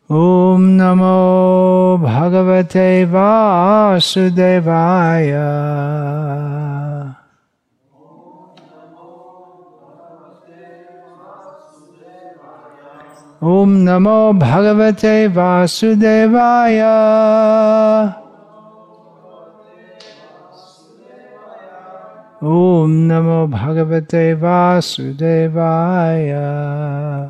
Om Namo Bhagavate Vasudevaya. Om Namo Bhagavate Vasudevaya. Om Namo Bhagavate Vasudevaya.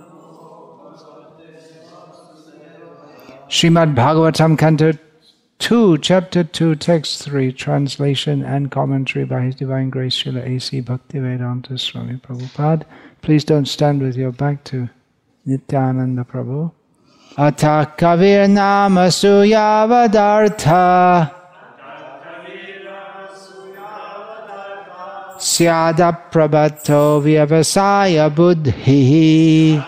Srimad Bhagavatam, Canto 2, Chapter 2, Text 3, translation and commentary by His Divine Grace Srila A.C. Bhaktivedanta Swami Prabhupada. Please don't stand with your back to Nityananda Prabhu. Atha kavir nama suyavadartha syada prabhatto vyavasaya buddhi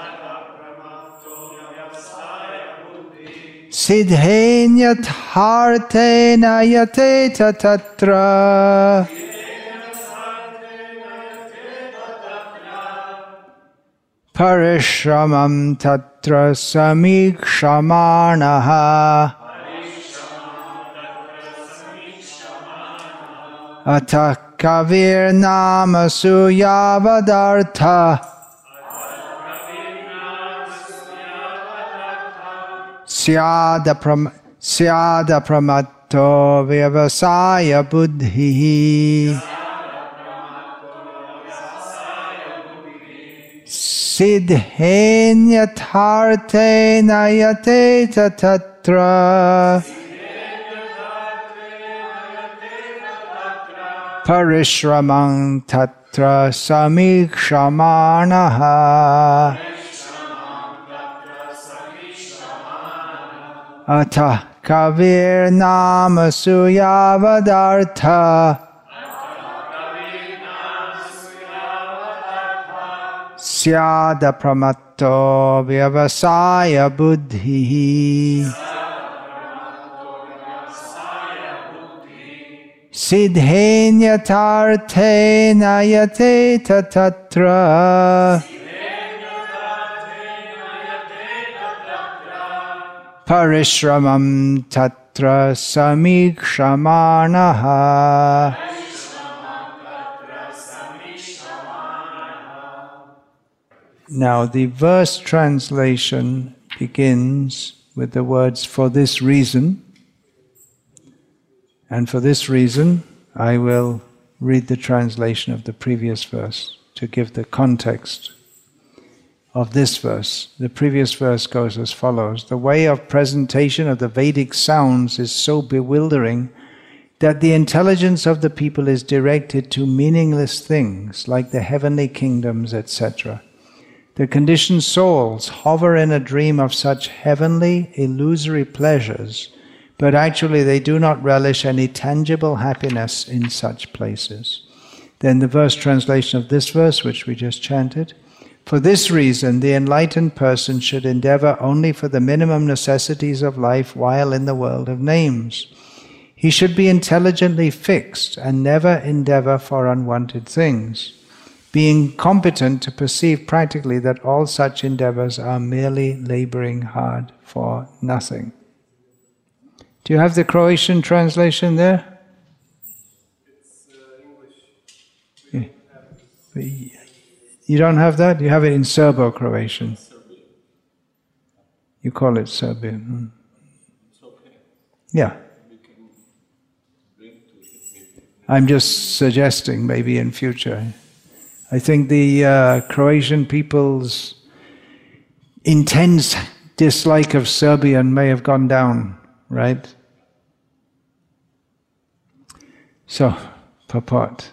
Siddhenyathartena yateta tatra Parishramam tatra samikshamanaha Atha kavir nama suyavadartha Syada pramatto vyavasaya buddhi Siddhenyathartena yateta tatra Parishramam tatra samikshamanaha Atha kavir nama suyavadartha Syada pramatto vyavasaya buddhi Siddhenyathartena yateta tatra Parishramam tatra samikshamanaha Now the verse translation begins with the words, for this reason. And for this reason, I will read the translation of the previous verse to give the context of this verse. The previous verse goes as follows. The way of presentation of the Vedic sounds is so bewildering that the intelligence of the people is directed to meaningless things like the heavenly kingdoms, etc. The conditioned souls hover in a dream of such heavenly, illusory pleasures, but actually they do not relish any tangible happiness in such places. Then the verse translation of this verse, which we just chanted. For this reason, the enlightened person should endeavor only for the minimum necessities of life while in the world of names. He should be intelligently fixed and never endeavor for unwanted things, being competent to perceive practically that all such endeavors are merely laboring hard for nothing. Do you have the Croatian translation there? It's English. Yeah. You don't have that? You have it in Serbo-Croatian. You call it Serbian. It's okay. Yeah. We can bring to it maybe. I'm just suggesting maybe in future. I think the Croatian people's intense dislike of Serbian may have gone down, right? So, purport.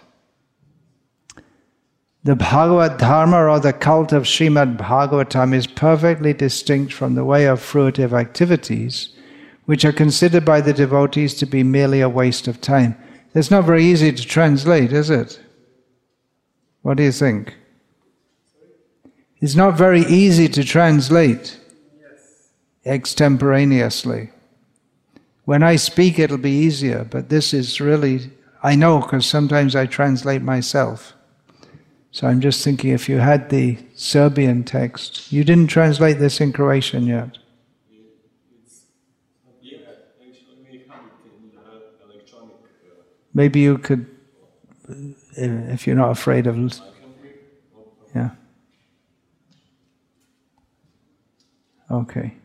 The Bhagavad Dharma or the cult of Srimad Bhagavatam is perfectly distinct from the way of fruitive activities, which are considered by the devotees to be merely a waste of time. It's not very easy to translate, is it? What do you think? It's not very easy to translate extemporaneously. When I speak, it'll be easier, but this is really, I know because sometimes I translate myself. So I'm just thinking if you had the Serbian text, you didn't translate this in Croatian yet? Maybe you could, if you're not afraid of... Yeah. Okay.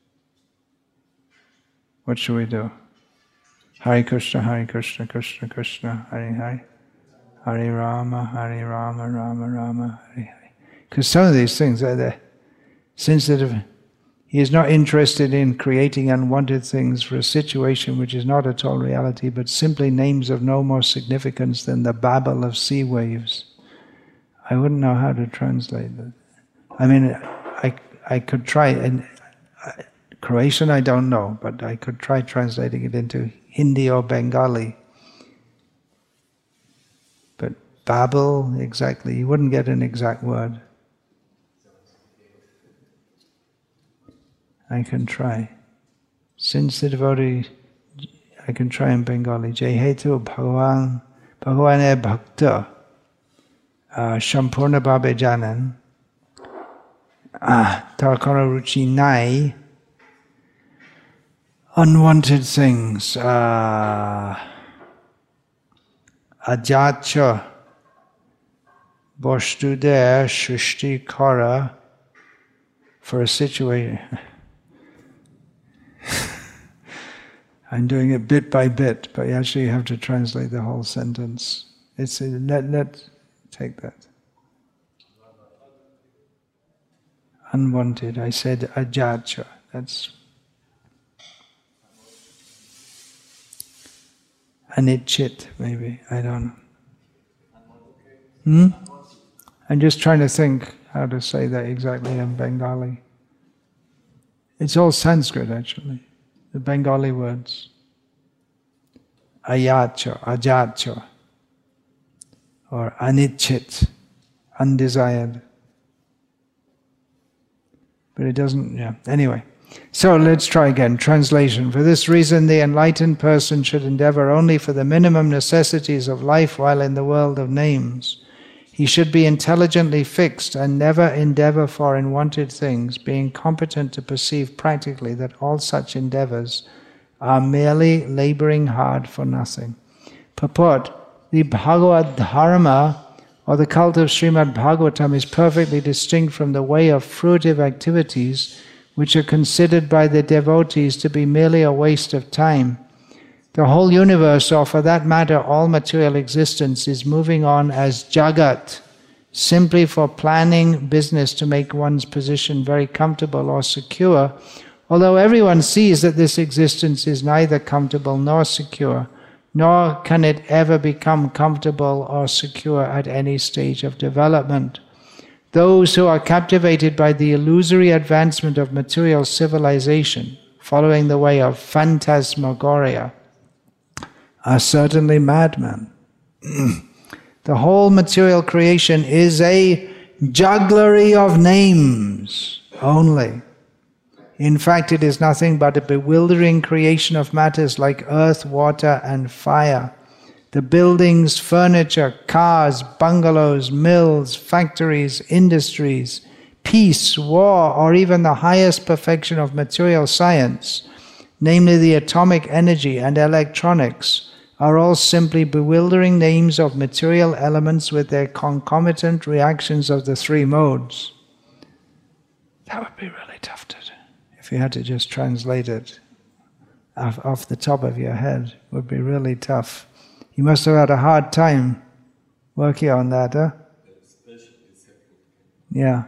What should we do? Hare Krishna, Krishna Krishna, Hare Hare. Hare Rama, Rama Rama, Hare Hare. Because some of these things are there. Sensitive. He is not interested in creating unwanted things for a situation which is not at all reality, but simply names of no more significance than the babble of sea waves. I wouldn't know how to translate that. I mean, I could try, and Croatian I don't know, but I could try translating it into Hindi or Bengali. But babble, exactly, you wouldn't get an exact word. I can try. Since the devotee, I can try in Bengali. Jehetu Bhagavane Bhakta Sampurna Bhabe Janan Tar kono ruchi nai unwanted things Ajacha Boshtude Shrishti Kara for a situation. I'm doing it bit by bit, but you actually have to translate the whole sentence. Let's take that. Unwanted. I said ajacha. That's anichit, maybe. I don't know. I'm just trying to think how to say that exactly in Bengali. It's all Sanskrit, actually. The Bengali words. Ayacha, ajacha, or anichit, undesired. But it doesn't, yeah. Anyway, so let's try again. Translation. For this reason, the enlightened person should endeavor only for the minimum necessities of life while in the world of names. He should be intelligently fixed and never endeavor for unwanted things, being competent to perceive practically that all such endeavors are merely laboring hard for nothing. Purport: the Bhagavad Dharma, or the cult of Srimad Bhagavatam, is perfectly distinct from the way of fruitive activities which are considered by the devotees to be merely a waste of time. The whole universe, or for that matter all material existence, is moving on as jagat, simply for planning business to make one's position very comfortable or secure, although everyone sees that this existence is neither comfortable nor secure, nor can it ever become comfortable or secure at any stage of development. Those who are captivated by the illusory advancement of material civilization, following the way of phantasmagoria, are certainly madmen. The whole material creation is a jugglery of names only. In fact, it is nothing but a bewildering creation of matters like earth, water, and fire. The buildings, furniture, cars, bungalows, mills, factories, industries, peace, war, or even the highest perfection of material science, namely the atomic energy and electronics, are all simply bewildering names of material elements with their concomitant reactions of the three modes. That would be really tough to do. If you had to just translate it off the top of your head, it would be really tough. You must have had a hard time working on that, huh? Yeah.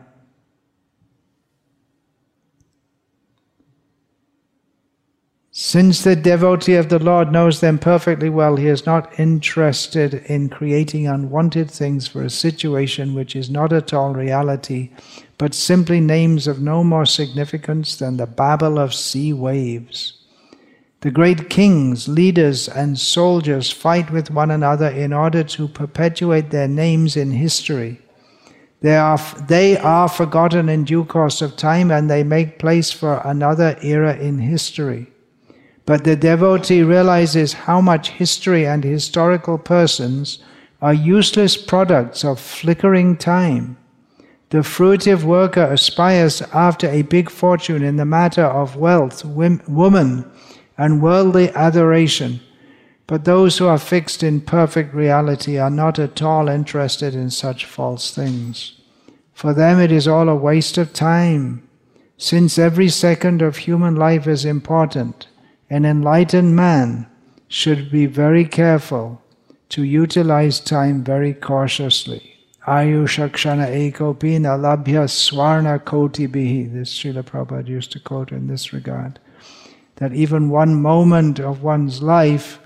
Since the devotee of the Lord knows them perfectly well, he is not interested in creating unwanted things for a situation which is not at all reality, but simply names of no more significance than the babble of sea waves. The great kings, leaders, and soldiers fight with one another in order to perpetuate their names in history. They are forgotten in due course of time, and they make place for another era in history. But the devotee realizes how much history and historical persons are useless products of flickering time. The fruitive worker aspires after a big fortune in the matter of wealth, woman, and worldly adoration. But those who are fixed in perfect reality are not at all interested in such false things. For them it is all a waste of time. Since every second of human life is important, an enlightened man should be very careful to utilize time very cautiously. Ayushakshana ekopina labhya swarna koti bihi. This Srila Prabhupada used to quote in this regard. That even one moment of one's life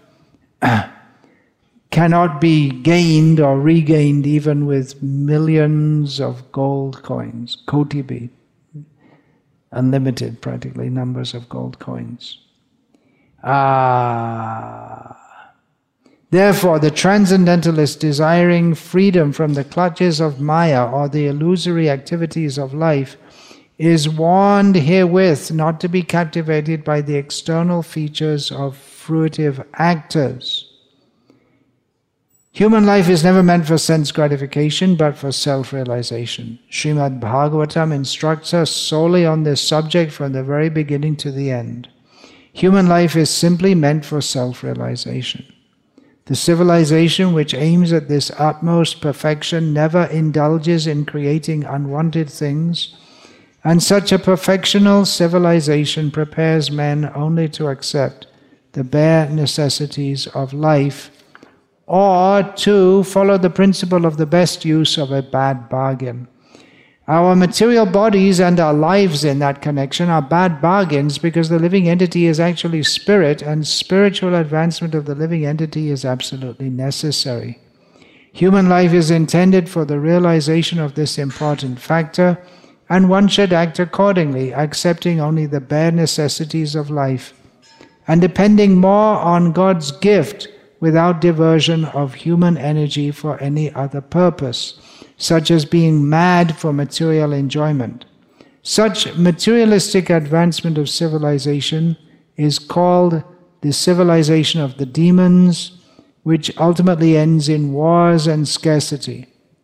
cannot be gained or regained even with millions of gold coins. Koti bihi. Unlimited, practically, numbers of gold coins. Therefore, the transcendentalist desiring freedom from the clutches of Maya or the illusory activities of life is warned herewith not to be captivated by the external features of fruitive actors. Human life is never meant for sense gratification but for self-realization. Srimad Bhagavatam instructs us solely on this subject from the very beginning to the end. Human life is simply meant for self-realization. The civilization which aims at this utmost perfection never indulges in creating unwanted things, and such a perfectional civilization prepares men only to accept the bare necessities of life, or to follow the principle of the best use of a bad bargain. Our material bodies and our lives in that connection are bad bargains because the living entity is actually spirit, and spiritual advancement of the living entity is absolutely necessary. Human life is intended for the realization of this important factor, and one should act accordingly, accepting only the bare necessities of life, and depending more on God's gift without diversion of human energy for any other purpose, such as being mad for material enjoyment. Such materialistic advancement of civilization is called the civilization of the demons, which ultimately ends in wars and scarcity.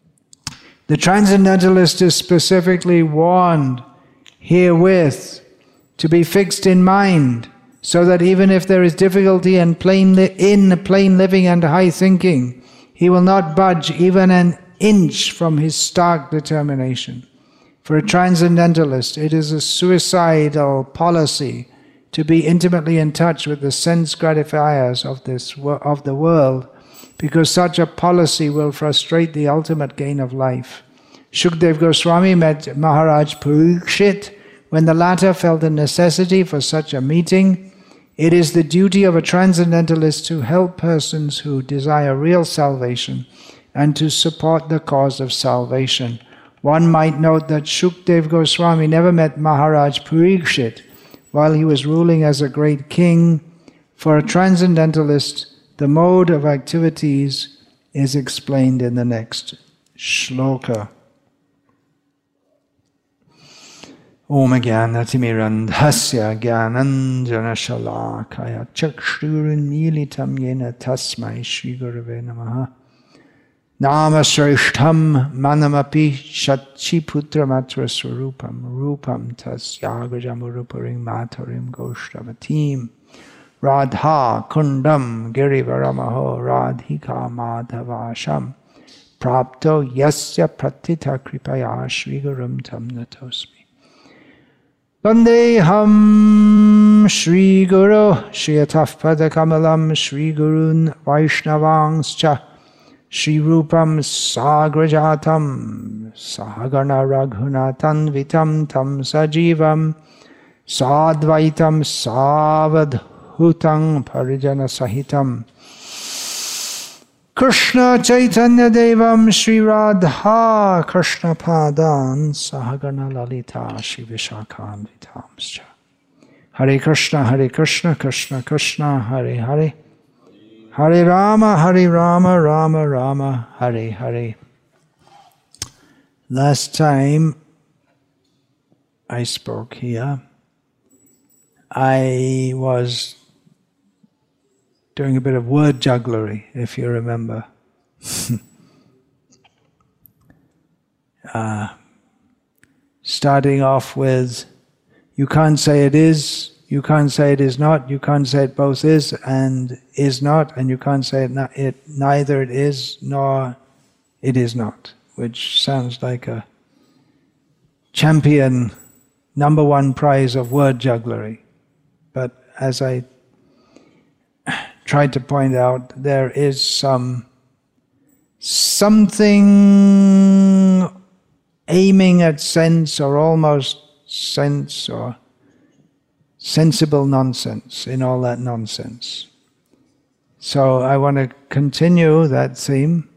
The transcendentalist is specifically warned herewith to be fixed in mind, so that even if there is difficulty in plain living and high thinking, he will not budge even an inch from his stark determination. For a transcendentalist, it is a suicidal policy to be intimately in touch with the sense gratifiers of the world, because such a policy will frustrate the ultimate gain of life. Shukdev Goswami met Maharaj Parikshit when the latter felt the necessity for such a meeting. It is the duty of a transcendentalist to help persons who desire real salvation and to support the cause of salvation. One might note that Shukdev Goswami never met Maharaj Parikshit while he was ruling as a great king. For a transcendentalist, the mode of activities is explained in the next shloka. Om Jnanatirmirandhasya Jnananjana Shalakaya Chakshurunmilitam Yena Tasmai Shri Gurave Namaha Nama Shrishtham Manamapi Shachiputra Matra Swarupam Rupam Tasyagrajamuruparim Matarim Goshtavatim Radha Kundam Girivaramaho Radhika Madhavasham Prapto Yasya Pratita Kripaya Shri Gurum Tam Natosmi Vandeham Shri Guru Shriyataf Padakamalam Shri Gurun Vaishnavangscha Shri Rupam Sagrajatam Sahagana Raghunatan Vitam Tam Sajivam Sadvaitam Savadhutam Parijana Sahitam Krishna Chaitanya Devam Shri Radha Krishna Padan Sahagana Lalita Shri Vishakhan Vitamscha. Hare Krishna Krishna Krishna Hare Hare Hare Rama Rama Rama Hare Hare. Last time I spoke here, I was doing a bit of word jugglery, if you remember. Starting off with, you can't say it is, You can't say it is not, you can't say it both is and is not, and you can't say it neither it is nor it is not, which sounds like a champion #1 prize of word jugglery. But as I tried to point out, there is something aiming at sense or almost sense or sensible nonsense in all that nonsense. So I want to continue that theme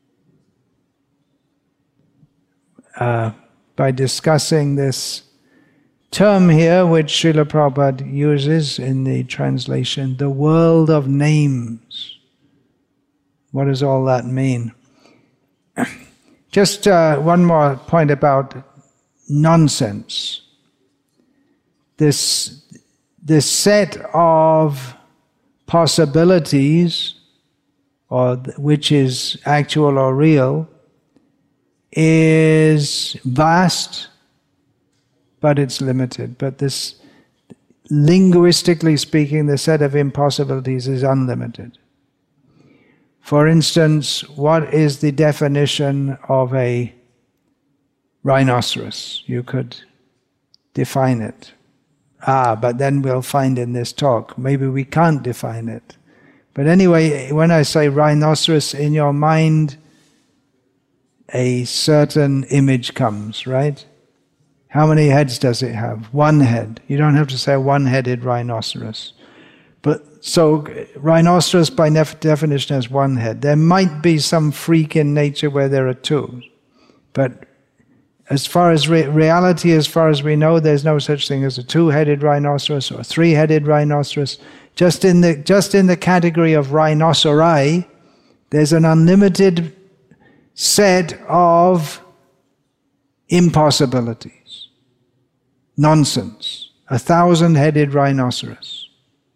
by discussing this term here, which Srila Prabhupada uses in the translation, the world of names. What does all that mean? Just one more point about nonsense. This set of possibilities, or which is actual or real, is vast, but it's limited. But this, linguistically speaking, the set of impossibilities is unlimited. For instance, what is the definition of a rhinoceros? You could define it. But then we'll find in this talk, maybe we can't define it. But anyway, when I say rhinoceros, in your mind, a certain image comes, right? How many heads does it have? One head. You don't have to say a one-headed rhinoceros. But so rhinoceros by definition has one head. There might be some freak in nature where there are two. But as far as reality, as far as we know, there's no such thing as a two-headed rhinoceros or a three-headed rhinoceros. Just in the category of rhinoceri, there's an unlimited set of impossibilities. Nonsense. 1,000-headed rhinoceros.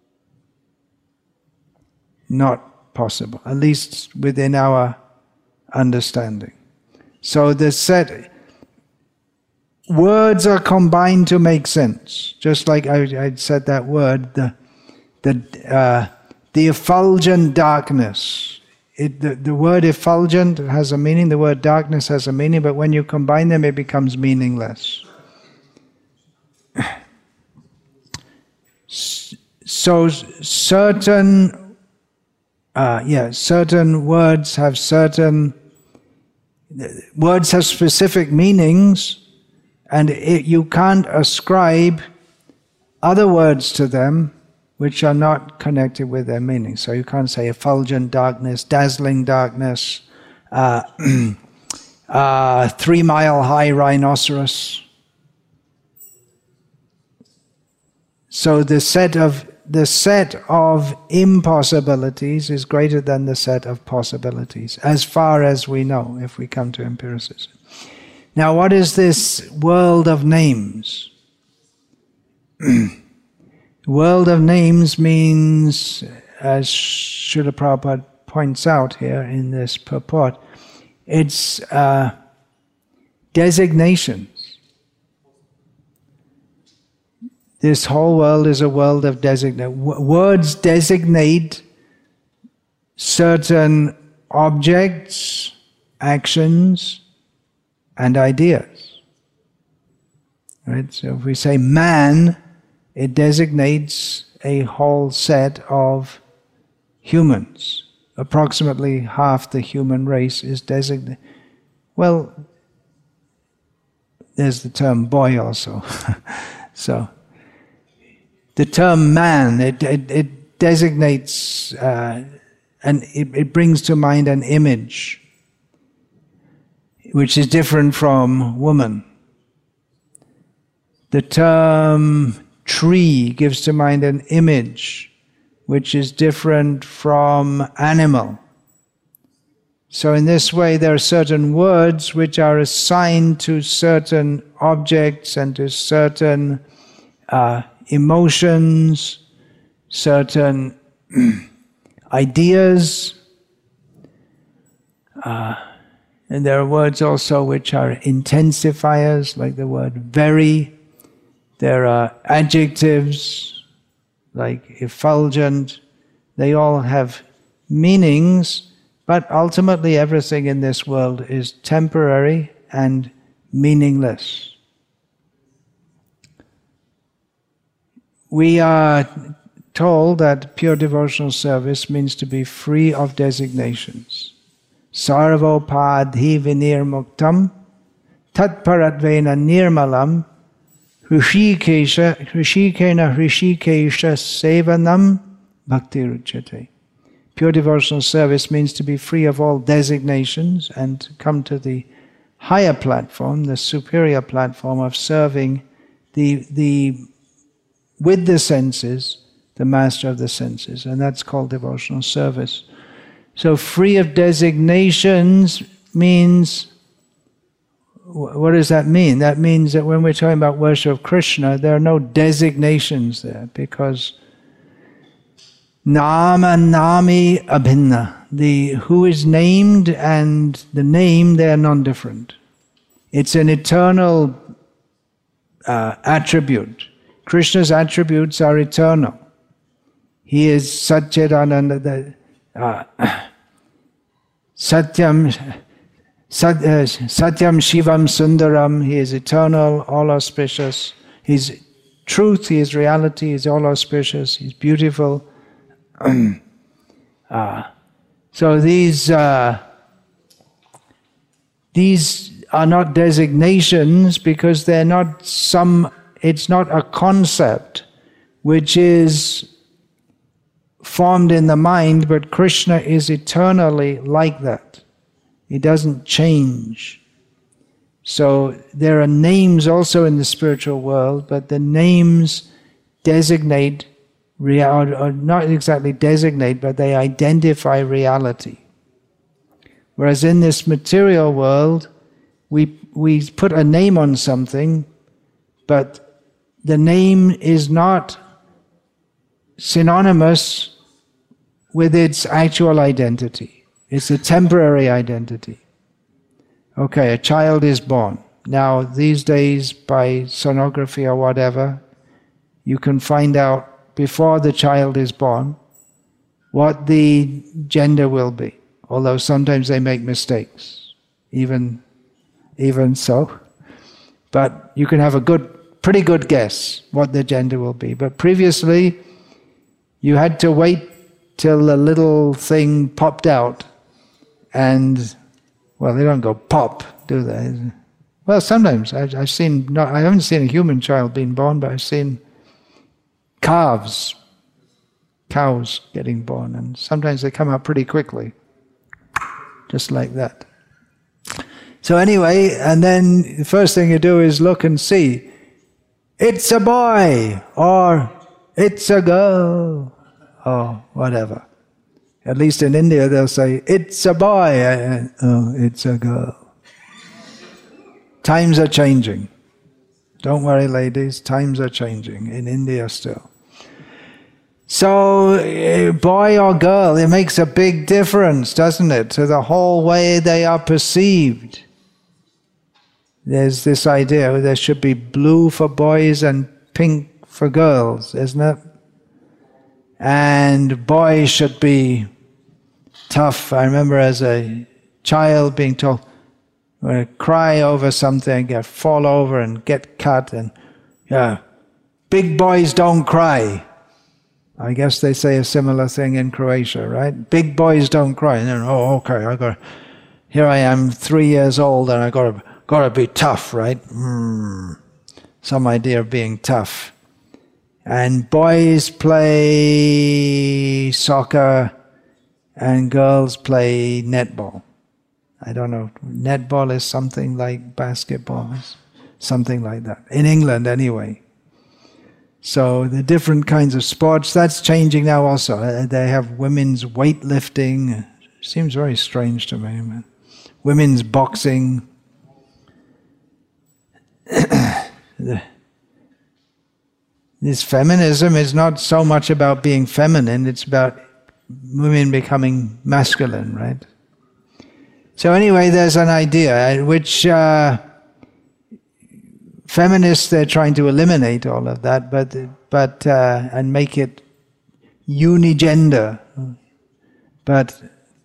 Not possible, at least within our understanding. So the set... Words are combined to make sense. Just like I said that word, the effulgent darkness. The word effulgent has a meaning, the word darkness has a meaning, but when you combine them, it becomes meaningless. So certain words have specific meanings, and you can't ascribe other words to them which are not connected with their meaning. So you can't say effulgent darkness, dazzling darkness, 3-mile-high rhinoceros. So the set of impossibilities is greater than the set of possibilities, as far as we know, if we come to empiricism. Now, what is this world of names? World of names means, as Srila Prabhupada points out here in this purport, it's designations. This whole world is a world of designate. Words designate certain objects, actions, and ideas. Right? So if we say man, it designates a whole set of humans. Approximately half the human race is designated. Well, there's the term boy also. So the term man, it designates and it brings to mind an image which is different from woman. The term tree gives to mind an image which is different from animal. So in this way there are certain words which are assigned to certain objects and to certain emotions, certain ideas. And there are words also which are intensifiers, like the word very. There are adjectives like effulgent. They all have meanings, but ultimately everything in this world is temporary and meaningless. We are told that pure devotional service means to be free of designations. Sarvopadhi vinirmuktam tatparatvena nirmalam hrishikena hrishikesha sevanam bhaktiruchyate. Pure devotional service means to be free of all designations and to come to the higher platform, the superior platform of serving with the senses, the master of the senses, and that's called devotional service. So free of designations means, what does that mean? That means that when we're talking about worship of Krishna, there are no designations there, because Nama Nami Abhinna, the who is named and the name, they are non-different. It's an eternal attribute. Krishna's attributes are eternal. He is Satchidananda, Satyam Shivam Sundaram. He is eternal, all auspicious. He's truth, He is reality, He is all auspicious, He's beautiful. So these are not designations, because they're not it's not a concept which is formed in the mind, but Krishna is eternally like that. He doesn't change. So there are names also in the spiritual world, but the names designate, or not exactly designate, but they identify reality. Whereas in this material world, we put a name on something, but the name is not synonymous with its actual identity. It's a temporary identity. Okay, a child is born. Now, these days, by sonography or whatever, you can find out before the child is born what the gender will be. Although sometimes they make mistakes, even so. But you can have a pretty good guess what the gender will be. But previously, you had to wait till the little thing popped out, and, well, they don't go pop, do they? Well, sometimes I haven't seen a human child being born, but I've seen cows getting born, and sometimes they come out pretty quickly, just like that. So anyway, and then the first thing you do is look and see, it's a boy, or it's a girl, or whatever. At least in India they'll say, it's a boy, oh, it's a girl. Times are changing. Don't worry, ladies, times are changing in India still. So, boy or girl, it makes a big difference, doesn't it, to the whole way they are perceived. There's this idea there should be blue for boys and pink for girls, isn't it? And boys should be tough. I remember as a child being told, when I cry over something, I fall over and get cut, and big boys don't cry. I guess they say a similar thing in Croatia, right? Big boys don't cry. And then, oh, okay, here I am, 3 years old, and I gotta be tough, right? Some idea of being tough. And boys play soccer, and girls play netball. I don't know. Netball is something like basketball, something like that. In England, anyway. So the different kinds of sports, that's changing now also. They have women's weightlifting. Seems very strange to me, man. Women's boxing. This feminism is not so much about being feminine, it's about women becoming masculine, right? So anyway, there's an idea which Feminists, they're trying to eliminate all of that, but and make it unigender. But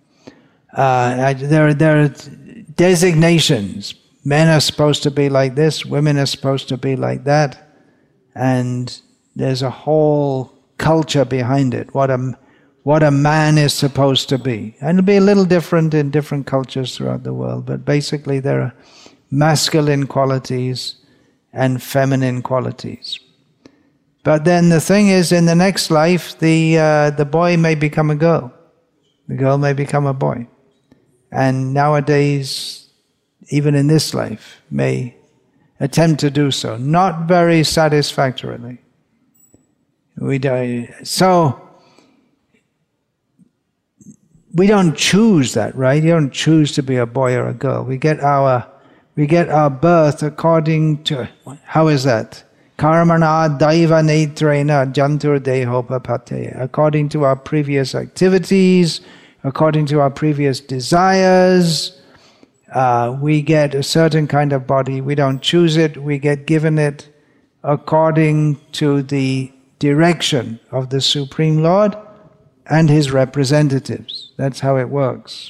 there are designations. Men are supposed to be like this, women are supposed to be like that, and there's a whole culture behind it, what a man is supposed to be. And it'll be a little different in different cultures throughout the world, but basically there are masculine qualities and feminine qualities. But then the thing is, in the next life, the boy may become a girl. The girl may become a boy. And nowadays, even in this life, may attempt to do so. Not very satisfactorily. So, we don't choose that, right? You don't choose to be a boy or a girl. We get our birth according to, how is that? Karmana daiva netrena jantur dehopapate. According to our previous activities, according to our previous desires, we get a certain kind of body. We don't choose it, we get given it according to the direction of the Supreme Lord and His representatives. That's how it works.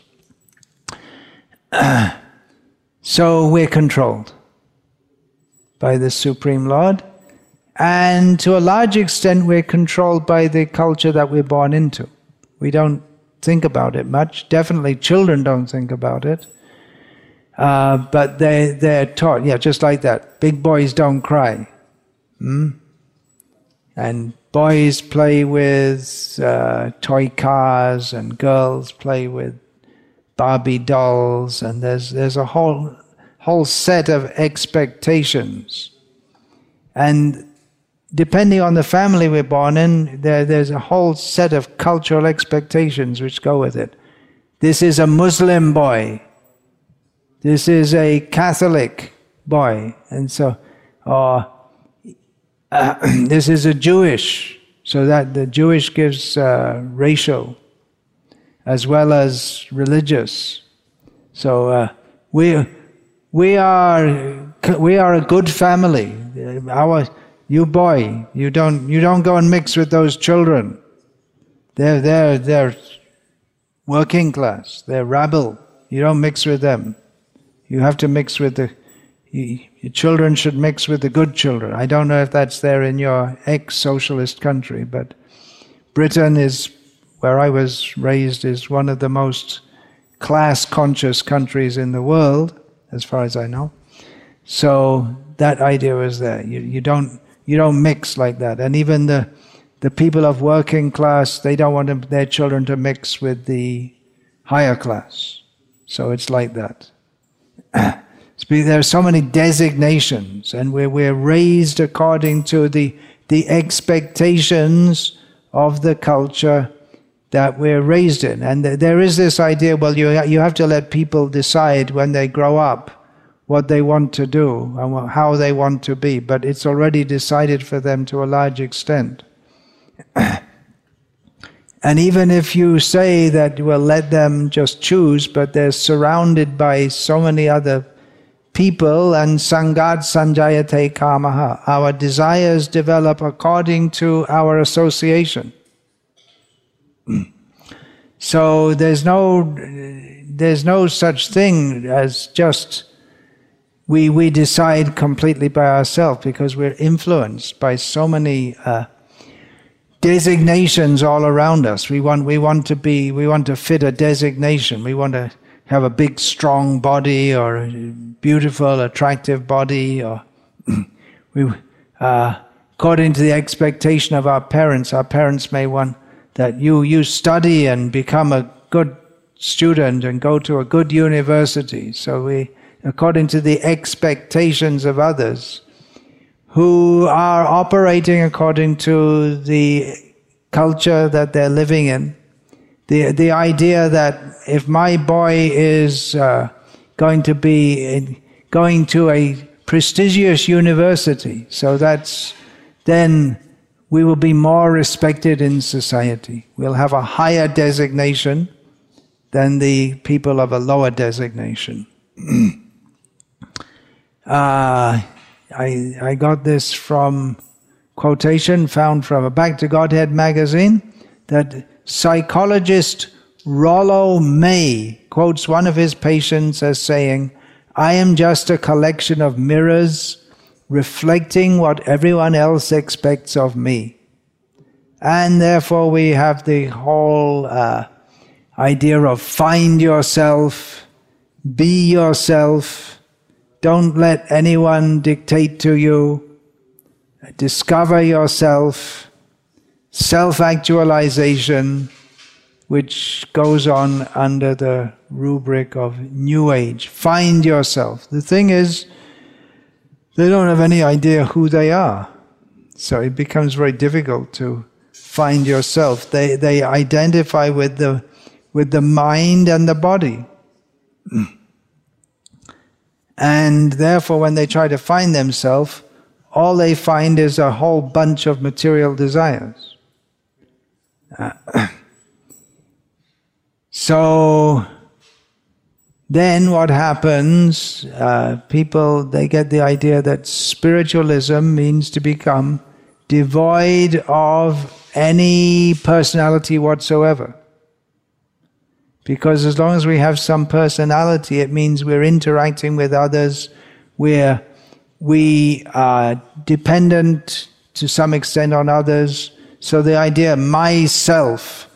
So we're controlled by the Supreme Lord, and to a large extent we're controlled by the culture that we're born into. We don't think about it much. Definitely children don't think about it. But they're taught, just like that. Big boys don't cry. And boys play with toy cars, and girls play with Barbie dolls, and there's a whole set of expectations. And depending on the family we're born in, there's a whole set of cultural expectations which go with it. This is a Muslim boy. This is a Catholic boy. And so, this is a Jewish. So that the Jewish gives racial as well as religious. So we are a good family. You boy, you don't go and mix with those children. They're working class. They're rabble. You don't mix with them. You have to mix with your children should mix with the good children. I don't know if that's there in your ex-socialist country, but Britain is, where I was raised, is one of the most class-conscious countries in the world, as far as I know. So that idea was there. You don't mix like that. And even the people of working class, they don't want their children to mix with the higher class. So it's like that. There are so many designations, and we're raised according to the expectations of the culture that we're raised in. And there is this idea, well, you have to let people decide when they grow up what they want to do and how they want to be, but it's already decided for them to a large extent. And even if you say that, well, let them just choose, but they're surrounded by so many other people, and sangat sanjayate kamaha. Our desires develop according to our association. So there's no such thing as just we decide completely by ourselves, because we're influenced by so many designations all around us. We want to fit a designation. We want to have a big, strong body, or a beautiful, attractive body, or according to the expectation of our parents may want that you study and become a good student and go to a good university. So according to the expectations of others, who are operating according to the culture that they're living in. The idea that if my boy is going to be going to a prestigious university, so then we will be more respected in society. We'll have a higher designation than the people of a lower designation. I got this from quotation found from a Back to Godhead magazine, that psychologist Rollo May quotes one of his patients as saying, "I am just a collection of mirrors reflecting what everyone else expects of me." And therefore we have the whole idea of find yourself, be yourself, don't let anyone dictate to you, discover yourself, self-actualization, which goes on under the rubric of New Age. Find yourself. The thing is, they don't have any idea who they are. So it becomes very difficult to find yourself. They identify with the mind and the body. And therefore, when they try to find themselves, all they find is a whole bunch of material desires. So then what happens, people, they get the idea that spiritualism means to become devoid of any personality whatsoever. Because as long as we have some personality, it means we're interacting with others, we are dependent to some extent on others. So the idea, myself,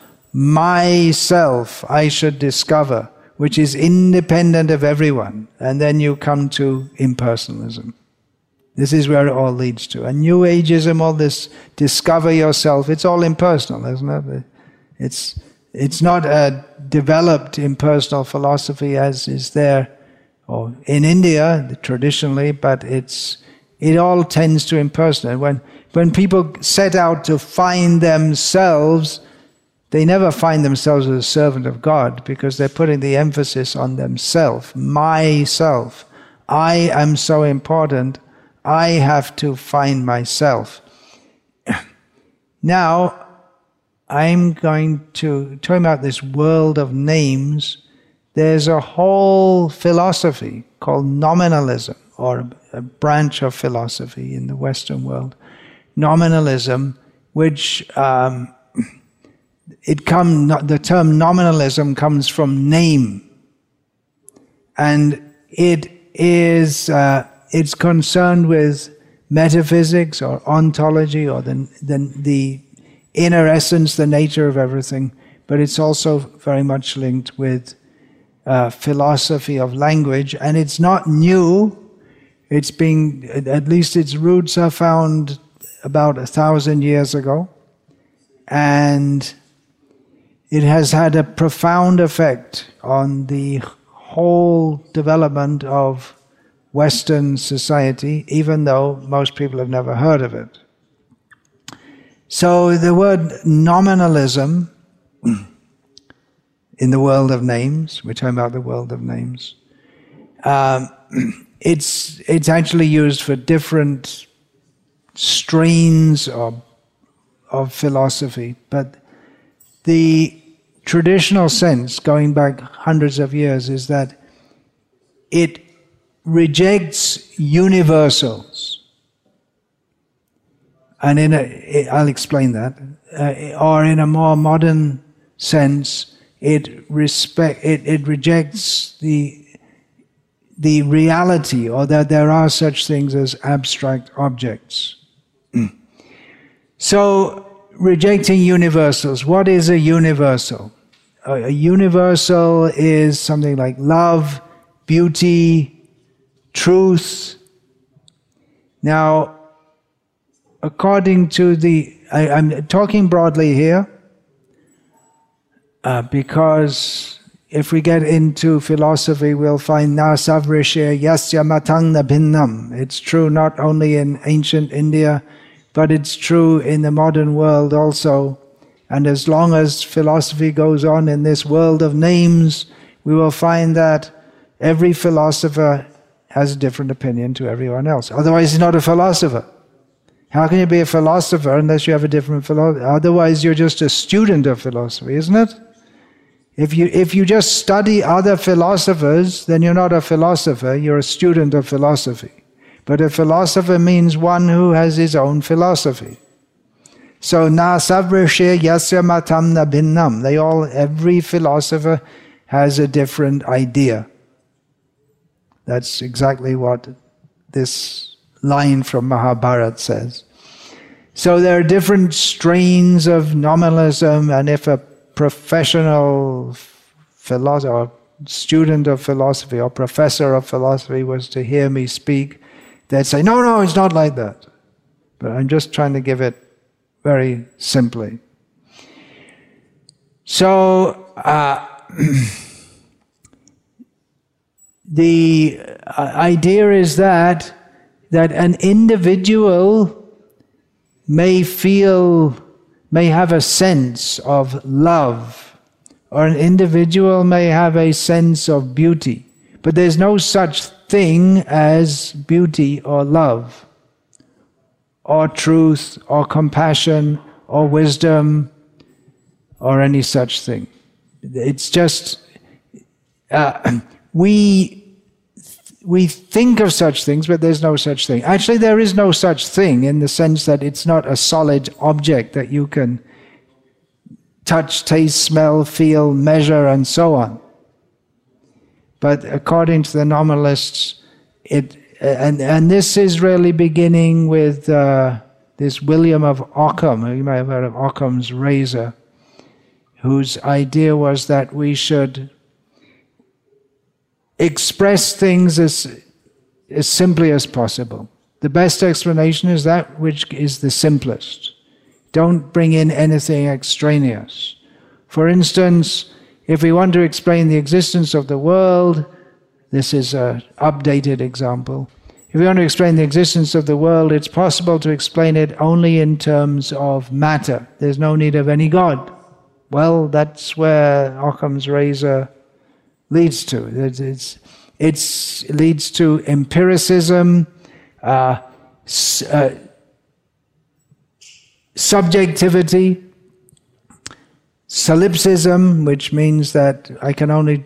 I should discover, which is independent of everyone. And then you come to impersonalism. This is where it all leads to. And New Ageism, all this discover yourself, it's all impersonal, isn't it? It's not a developed impersonal philosophy as is there or in India traditionally, but it all tends to impersonal. When people set out to find themselves, they never find themselves as a servant of God because they're putting the emphasis on themselves, myself. I am so important, I have to find myself. Now, I'm going to talk about this world of names. There's a whole philosophy called nominalism, or a branch of philosophy in the Western world. Nominalism, which the term nominalism comes from name, and it's concerned with metaphysics or ontology or the inner essence, the nature of everything, but it's also very much linked with philosophy of language, and it's not new. It's been, at least its roots are found about 1,000 years ago, and it has had a profound effect on the whole development of Western society, even though most people have never heard of it. So the word nominalism in the world of names, we're talking about the world of names, it's actually used for different strains of philosophy, but the traditional sense, going back hundreds of years, is that it rejects universals. And I'll explain that. Or in a more modern sense, it rejects the reality, or that there are such things as abstract objects. So, rejecting universals. What is a universal? A universal is something like love, beauty, truth. Now, according to I'm talking broadly here, because if we get into philosophy, we'll find na savrishya yasya matang na bhinnam. It's true not only in ancient India, but it's true in the modern world also. And as long as philosophy goes on in this world of names, we will find that every philosopher has a different opinion to everyone else. Otherwise, he's not a philosopher. How can you be a philosopher unless you have a different philosophy? Otherwise, you're just a student of philosophy, isn't it? If you just study other philosophers, then you're not a philosopher, you're a student of philosophy. But a philosopher means one who has his own philosophy. So na savrishe yasya matam na bhinnam. Every philosopher has a different idea. That's exactly what this line from Mahabharata says. So there are different strains of nominalism, and if a professional philosopher, or student of philosophy, or professor of philosophy was to hear me speak, they'd say, no, it's not like that. But I'm just trying to give it very simply. So, the idea is that an individual may have a sense of love, or an individual may have a sense of beauty, but there's no such thing as beauty or love, or truth, or compassion, or wisdom, or any such thing. It's just, we think of such things, but there's no such thing. Actually, there is no such thing in the sense that it's not a solid object that you can touch, taste, smell, feel, measure, and so on. But according to the nominalists, and this is really beginning with this William of Ockham. You may have heard of Ockham's razor, whose idea was that we should express things as simply as possible. The best explanation is that which is the simplest. Don't bring in anything extraneous. For instance, if we want to explain the existence of the world, this is an updated example. If we want to explain the existence of the world, it's possible to explain it only in terms of matter. There's no need of any God. Well, that's where Occam's razor leads to. It leads to empiricism, subjectivity, solipsism, which means that I can only,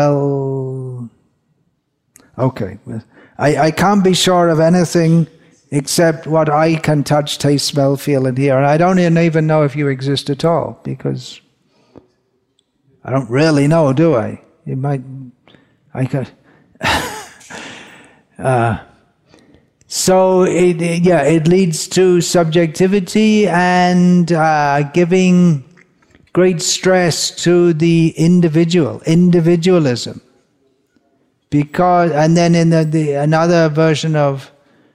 I can't be sure of anything except what I can touch, taste, smell, feel, and hear. And I don't even know if you exist at all, because I don't really know, do I? So it leads to subjectivity and giving great stress to the individualism. Because, and then in another version of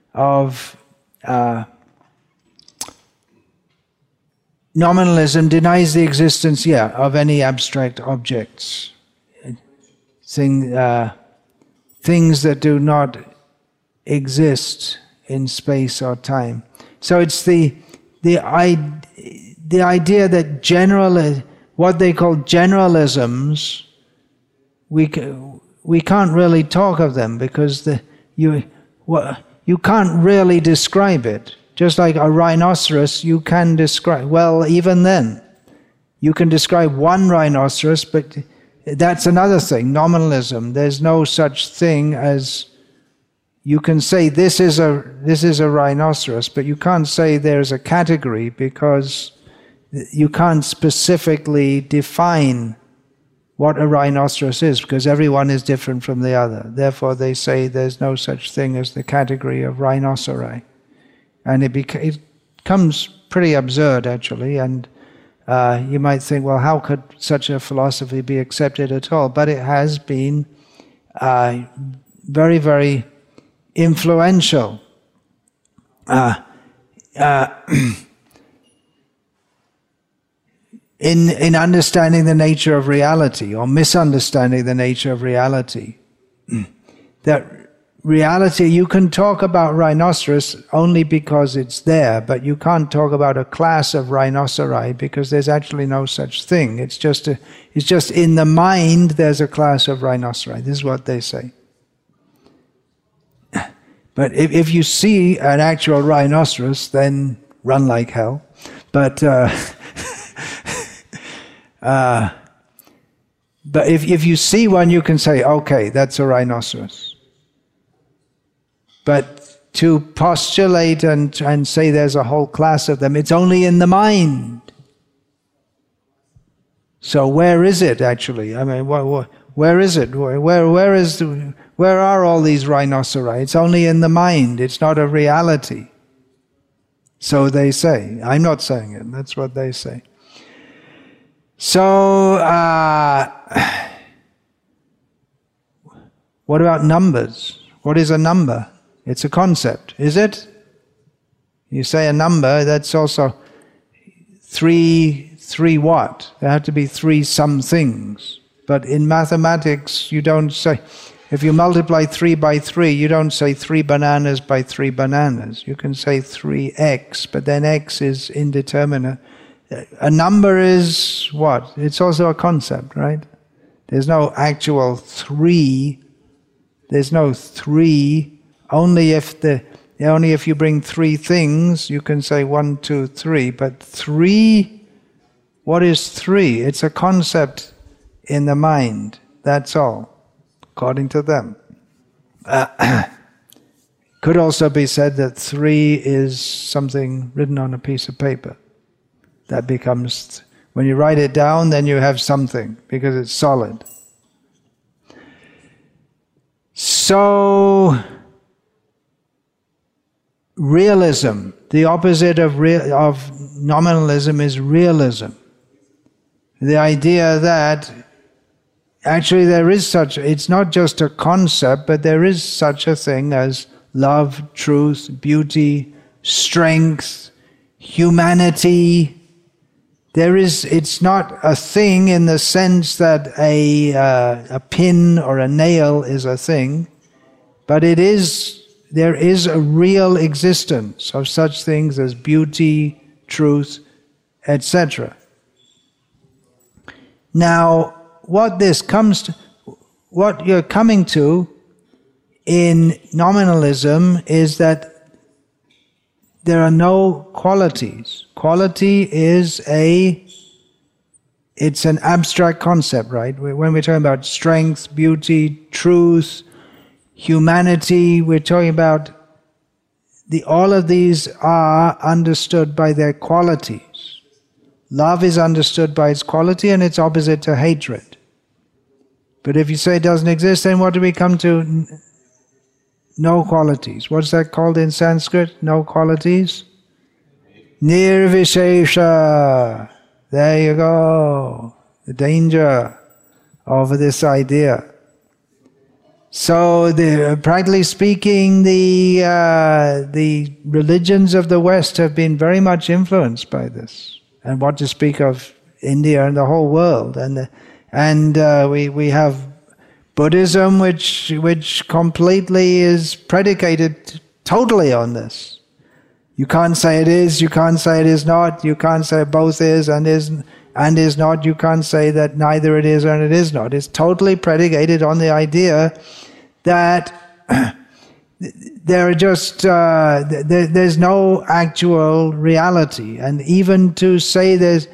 nominalism denies the existence, of any abstract objects, things that do not exist in space or time. So it's the idea that what they call generalisms, we can't really talk of them because you can't really describe it. Just like a rhinoceros, you can describe. Well, even then, you can describe one rhinoceros, but that's another thing. Nominalism. There's no such thing as. You can say this is a rhinoceros, but you can't say there's a category because you can't specifically define what a rhinoceros is, because everyone is different from the other. Therefore, they say there's no such thing as the category of rhinoceri. And it becomes pretty absurd, actually, and you might think, well, how could such a philosophy be accepted at all? But it has been very, very influential. In understanding the nature of reality, or misunderstanding the nature of reality. That reality, you can talk about rhinoceros only because it's there, but you can't talk about a class of rhinoceri because there's actually no such thing. It's just in the mind there's a class of rhinoceri. This is what they say. But if you see an actual rhinoceros, then run like hell. But but if you see one, you can say, okay, that's a rhinoceros. But to postulate and say there's a whole class of them. It's only in the mind. So where is it actually? I mean, where is it? Where are all these rhinoceri? It's only in the mind. It's not a reality. So they say. I'm not saying it. That's what they say. So, what about numbers? What is a number? It's a concept, is it? You say a number, that's also three what? There have to be three some things. But in mathematics, you don't say, if you multiply 3 by 3, you don't say 3 bananas by 3 bananas. You can say 3x, but then x is indeterminate. A number is what? It's also a concept, right? There's no actual 3. There's no 3. Only if you bring 3 things, you can say 1, 2, 3. But 3, what is 3? It's a concept in the mind. That's all, according to them. Could also be said that 3 is something written on a piece of paper. That becomes, when you write it down, then you have something, because it's solid. So, realism, the opposite of nominalism is realism. The idea that actually there is such, it's not just a concept, but there is such a thing as love, truth, beauty, strength, humanity. It's not a thing in the sense that a pin or a nail is a thing, but there is a real existence of such things as beauty, truth, etc. Now, what you're coming to in nominalism is that there are no qualities. Quality is it's an abstract concept, right? When we're talking about strength, beauty, truth, humanity, we're talking about all of these are understood by their qualities. Love is understood by its quality and its opposite to hatred. But if you say it doesn't exist, then what do we come to? No qualities. What's that called in Sanskrit? No qualities? Nirvishesha. There you go. The danger of this idea. So, practically speaking, the religions of the West have been very much influenced by this. And what to speak of India and the whole world. And we have Buddhism, which completely is predicated totally on this. You can't say it is, you can't say it is not, you can't say both is and is not, you can't say that neither it is and it is not. It's totally predicated on the idea that there's no actual reality. And even to say there's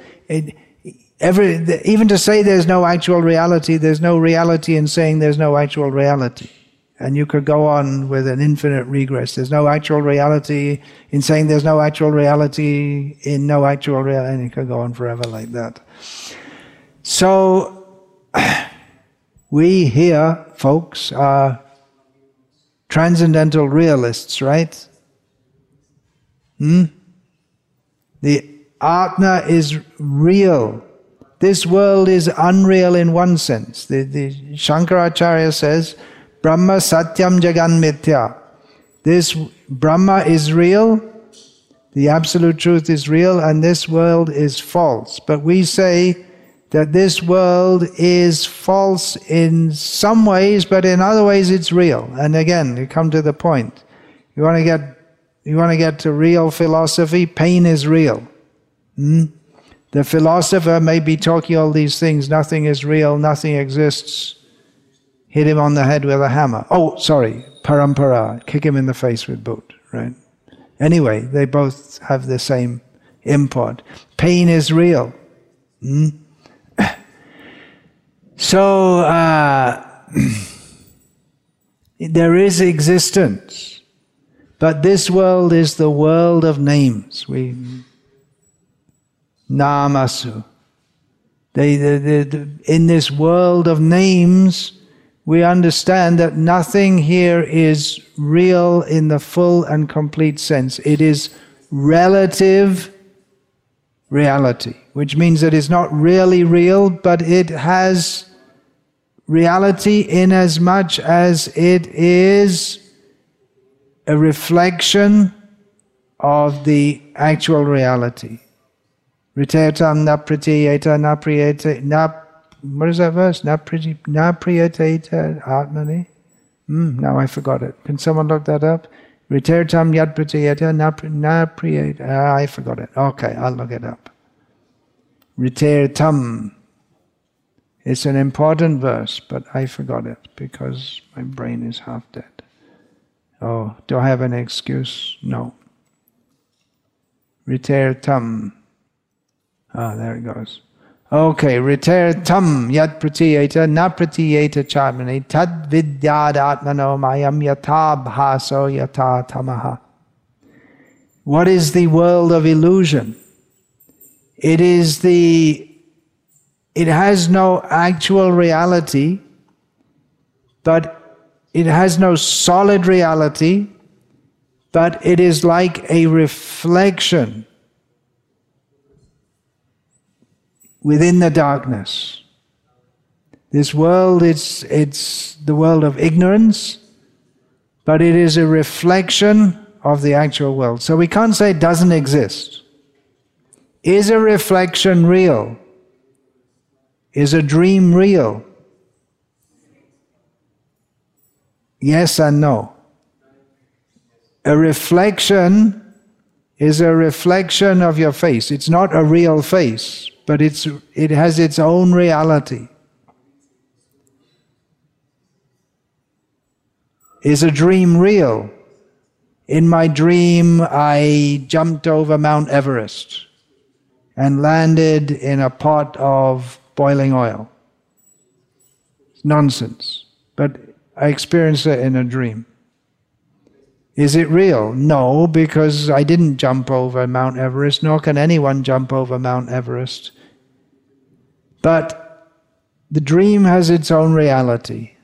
no actual reality, there's no reality in saying there's no actual reality. And you could go on with an infinite regress. There's no actual reality in saying there's no actual reality in no actual reality. And you could go on forever like that. So, we here, folks, are transcendental realists, right? The Atma is real. This world is unreal in one sense. The Shankaracharya says, Brahma Satyam Jagan Mithya. This Brahma is real, the absolute truth is real, and this world is false. But we say that this world is false in some ways, but in other ways it's real. And again, you come to the point. You want to get to real philosophy, pain is real. The philosopher may be talking all these things, nothing is real, nothing exists. Hit him on the head with a hammer. Oh, sorry, parampara, kick him in the face with boot, right? Anyway, they both have the same import. Pain is real. So, there is existence. But this world is the world of names. Namasu. In this world of names, we understand that nothing here is real in the full and complete sense. It is relative reality, which means that it's not really real, but it has reality in as much as it is a reflection of the actual reality. Ritetam na pratiyeta na priyeta na, what is that verse? Na priyeta atmani? Now I forgot it. Can someone look that up? Ritetam yad pratiyeta na priyeta. I forgot it. Okay, I'll look it up. Ritetam. It's an important verse, but I forgot it because my brain is half dead. Oh, do I have an excuse? No. Ritetam. There it goes. Okay, ritetam yat pratiyeta na pratiyeta charmani tad vidyad atmano mayam yata bhaso yata tamaha. What is the world of illusion? It has no actual reality, but it has no solid reality, but it is like a reflection within the darkness. This world, it's the world of ignorance, but it is a reflection of the actual world. So we can't say it doesn't exist. Is a reflection real? Is a dream real? Yes and no. A reflection is a reflection of your face. It's not a real face, but it has its own reality. Is a dream real? In my dream, I jumped over Mount Everest and landed in a pot of boiling oil. It's nonsense. But I experienced it in a dream. Is it real? No, because I didn't jump over Mount Everest, nor can anyone jump over Mount Everest. But the dream has its own reality.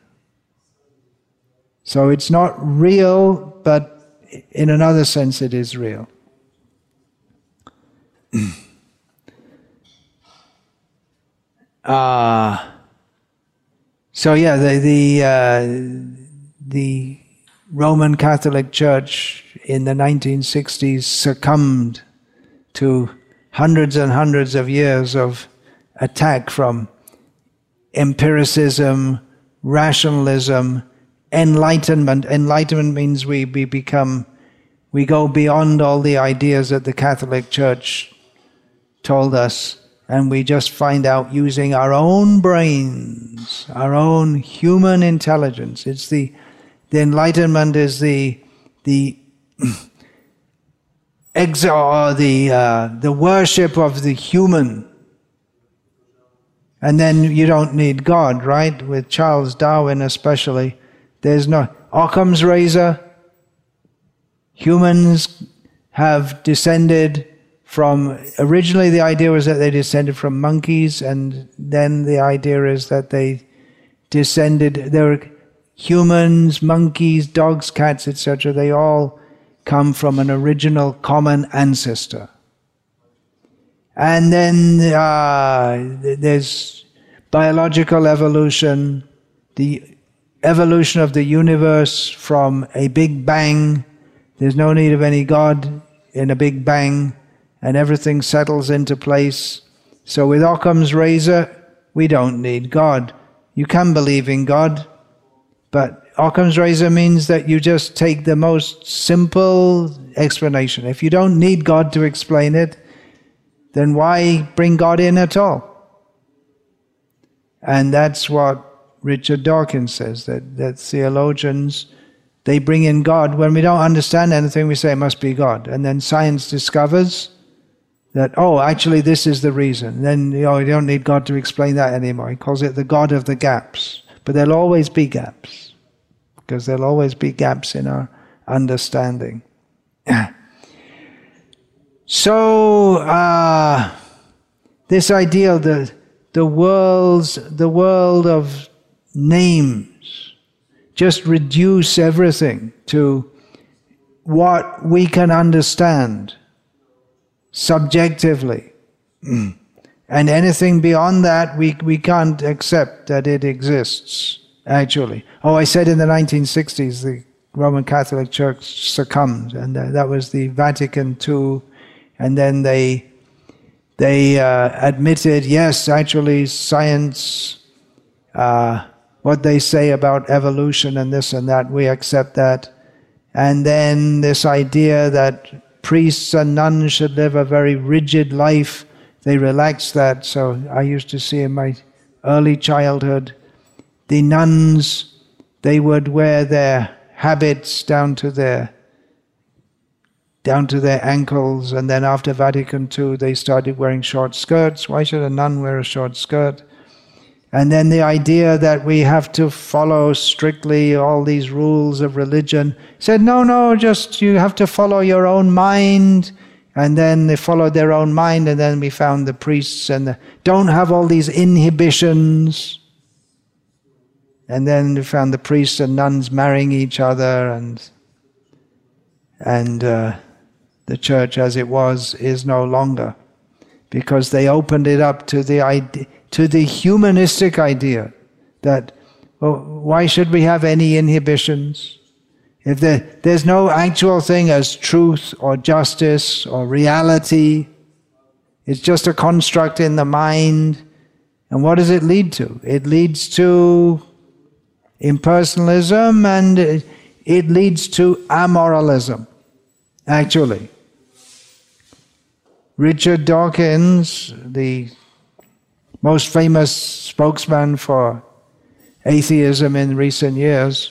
So it's not real, but in another sense it is real. So yeah, the Roman Catholic Church in the 1960s succumbed to hundreds and hundreds of years of attack from empiricism, rationalism, enlightenment. Enlightenment means we go beyond all the ideas that the Catholic Church told us, and we just find out using our own brains, our own human intelligence. It's the Enlightenment is the worship of the human. And then you don't need God, right? With Charles Darwin especially, there's no Occam's razor. Humans have descended from, originally the idea was that they descended from monkeys, and then the idea is that they were humans, monkeys, dogs, cats, etc. They all come from an original common ancestor. And then there's biological evolution, the evolution of the universe from a big bang. There's no need of any God in a big bang, and everything settles into place. So with Occam's razor, we don't need God. You can believe in God, but Occam's razor means that you just take the most simple explanation. If you don't need God to explain it, then why bring God in at all? And that's what Richard Dawkins says, that theologians, they bring in God. When we don't understand anything, we say it must be God. And then science discovers that, oh, actually this is the reason. Then you don't need God to explain that anymore. He calls it the God of the gaps. But there'll always be gaps, because there'll always be gaps in our understanding. So this idea of the world of names, just reduce everything to what we can understand subjectively. And anything beyond that, we can't accept that it exists, actually. Oh, I said in the 1960s, the Roman Catholic Church succumbed, and that was the Vatican II, and then they admitted, yes, actually, science, what they say about evolution and this and that, we accept that. And then this idea that priests and nuns should live a very rigid life, they relaxed that. So I used to see in my early childhood, the nuns, they would wear their habits down to their ankles, and then after Vatican II they started wearing short skirts. Why should a nun wear a short skirt? And then the idea that we have to follow strictly all these rules of religion, said no, just you have to follow your own mind. And then they followed their own mind, and then we found the priests don't have all these inhibitions. And then we found the priests and nuns marrying each other, and the church as it was is no longer, because they opened it up to the humanistic idea that, well, why should we have any inhibitions? If there's no actual thing as truth or justice or reality, it's just a construct in the mind. And what does it lead to? It leads to impersonalism, and it leads to amoralism, actually. Richard Dawkins, the most famous spokesman for atheism in recent years,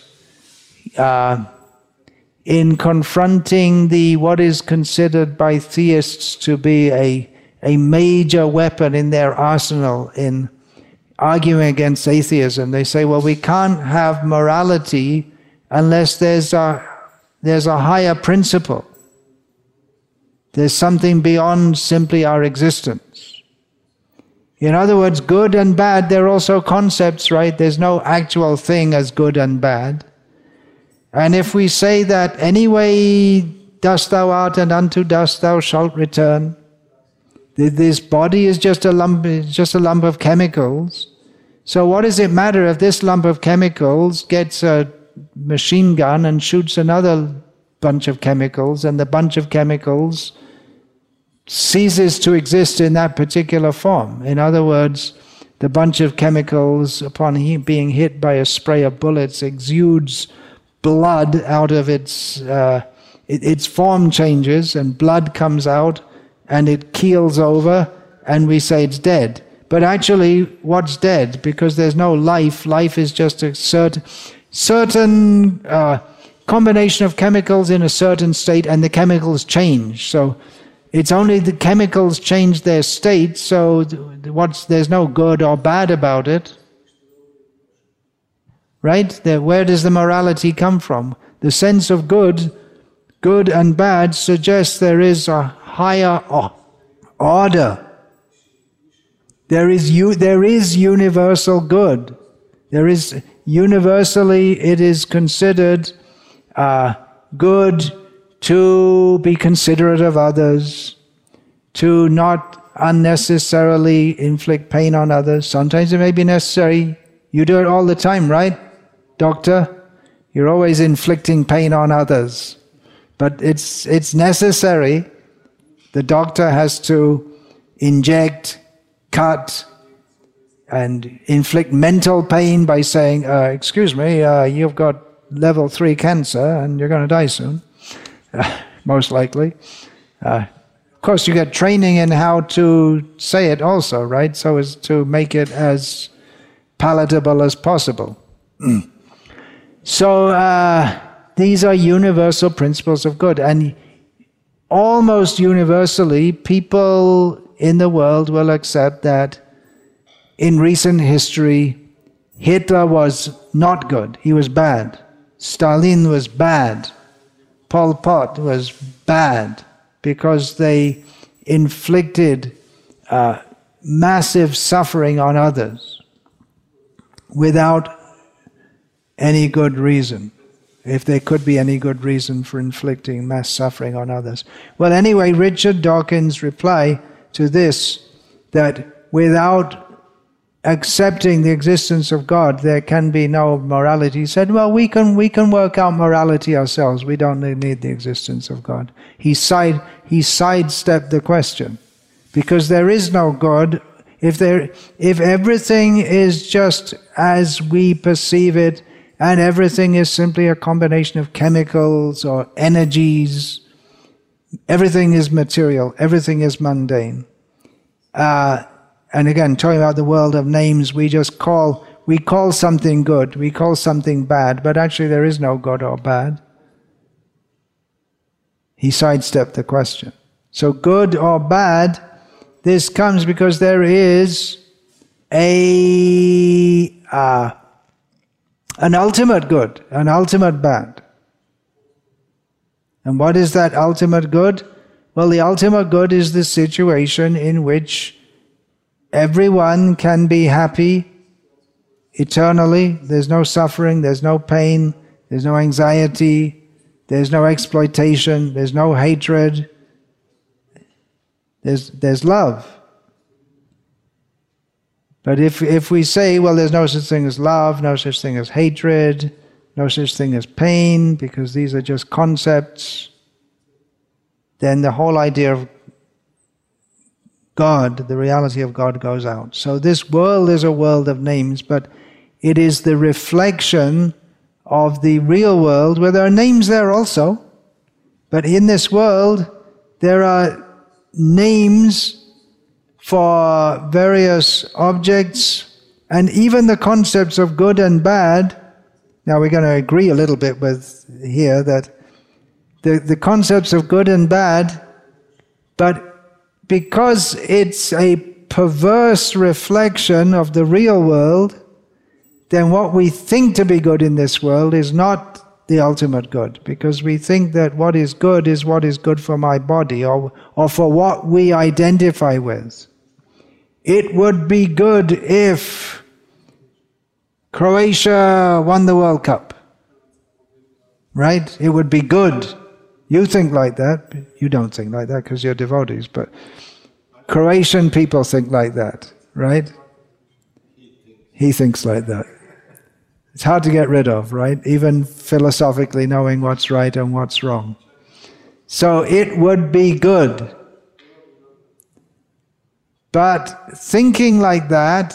in confronting what is considered by theists to be a major weapon in their arsenal in arguing against atheism, they say, well, we can't have morality unless there's a higher principle. There's something beyond simply our existence. In other words, good and bad, they're also concepts, right? There's no actual thing as good and bad. And if we say that anyway dust thou art and unto dust thou shalt return, this body is just a lump of chemicals. So what does it matter if this lump of chemicals gets a machine gun and shoots another bunch of chemicals, and the bunch of chemicals ceases to exist in that particular form? In other words, the bunch of chemicals, upon being hit by a spray of bullets, exudes blood out of its form changes, and blood comes out, and it keels over, and we say it's dead. But actually, what's dead? Because there's no life. Life is just a certain combination of chemicals in a certain state, and the chemicals change. So it's only the chemicals change their state, so there's no good or bad about it. Right? Where does the morality come from? The sense of good and bad suggests there is a higher order. There is universal good. There is universally, it is considered good to be considerate of others, to not unnecessarily inflict pain on others. Sometimes it may be necessary. You do it all the time, right, doctor? You're always inflicting pain on others. But it's necessary. The doctor has to inject, cut, and inflict mental pain by saying, excuse me, you've got level 3 cancer and you're going to die soon, most likely. Of course, you get training in how to say it also, right? So as to make it as palatable as possible. So these are universal principles of good. And almost universally, people in the world will accept that in recent history, Hitler was not good. He was bad. Stalin was bad. Pol Pot was bad because they inflicted massive suffering on others without any good reason, if there could be any good reason for inflicting mass suffering on others. Well, anyway, Richard Dawkins' reply to this, that without accepting the existence of God, there can be no morality. He said, well, we can work out morality ourselves. We don't need the existence of God. He sidestepped the question. Because there is no God, if everything is just as we perceive it, and everything is simply a combination of chemicals or energies, everything is material, everything is mundane. And again, talking about the world of names, we call something good, we call something bad, but actually there is no good or bad. He sidestepped the question. So good or bad, this comes because there is an ultimate good, an ultimate bad. And what is that ultimate good? Well, the ultimate good is the situation in which everyone can be happy eternally. There's no suffering, there's no pain, there's no anxiety, there's no exploitation, there's no hatred. There's love. But if we say, well, there's no such thing as love, no such thing as hatred, no such thing as pain, because these are just concepts, then the whole idea of God, the reality of God, goes out. So this world is a world of names, but it is the reflection of the real world, where there are names there also. But in this world, there are names for various objects, and even the concepts of good and bad. Now we're going to agree a little bit with here that the concepts of good and bad, but because it's a perverse reflection of the real world, then what we think to be good in this world is not the ultimate good, because we think that what is good for my body, or for what we identify with. It would be good if Croatia won the World Cup. Right? It would be good. You think like that. You don't think like that because you're devotees, but Croatian people think like that, right? He thinks like that. It's hard to get rid of, right? Even philosophically knowing what's right and what's wrong. So it would be good. But thinking like that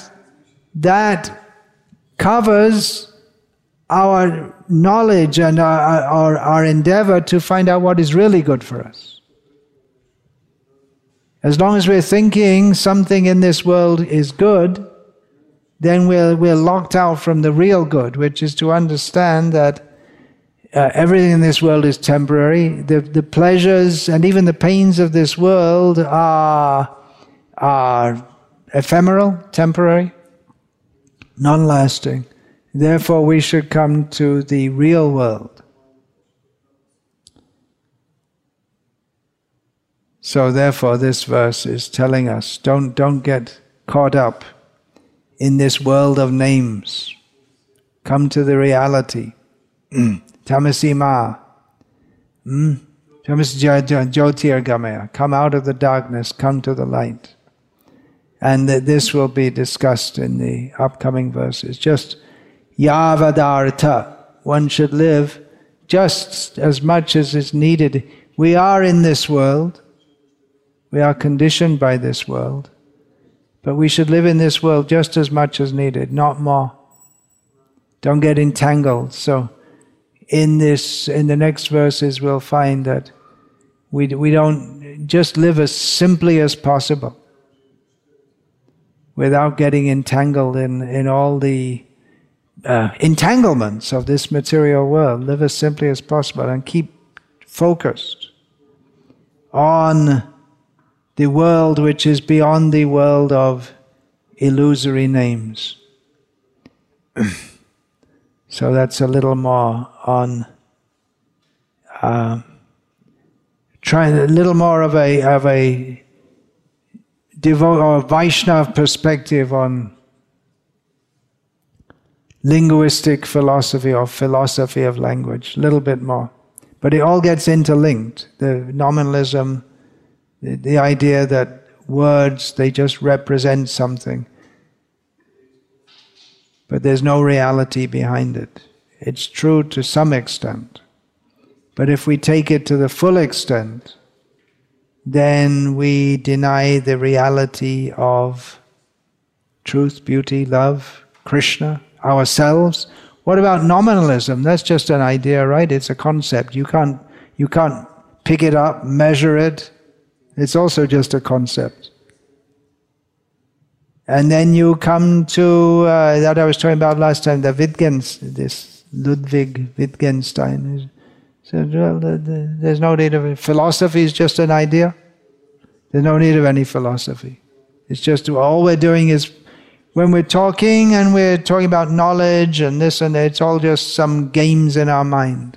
covers our knowledge and our endeavor to find out what is really good for us. As long as we're thinking something in this world is good, then we're locked out from the real good, which is to understand that everything in this world is temporary. The pleasures and even the pains of this world are ephemeral, temporary, non-lasting. Therefore, we should come to the real world. So therefore, this verse is telling us, don't get caught up in this world of names. Come to the reality. Tamasi ma. Jyotirgamaya. Come out of the darkness, come to the light. And this will be discussed in the upcoming verses. Just yavadartha. One should live just as much as is needed. We are in this world. We are conditioned by this world. But we should live in this world just as much as needed, not more. Don't get entangled. So in the next verses we'll find that we don't just live as simply as possible, without getting entangled in all the entanglements of this material world. Live as simply as possible and keep focused on the world which is beyond the world of illusory names. So that's a little more on try a little more of a Vaishnava perspective on linguistic philosophy or philosophy of language, a little bit more. But it all gets interlinked. The nominalism, the idea that words, they just represent something. But there's no reality behind it. It's true to some extent. But if we take it to the full extent, then we deny the reality of truth, beauty, love, Krishna, ourselves. What about nominalism? That's just an idea, right? It's a concept. You can't pick it up, measure it. It's also just a concept. And then you come to that I was talking about last time, the this Ludwig Wittgenstein. Said, well, there's no need of it. Philosophy is just an idea. There's no need of any philosophy. It's just all we're doing is, when we're talking and we're talking about knowledge and this and that, it's all just some games in our mind.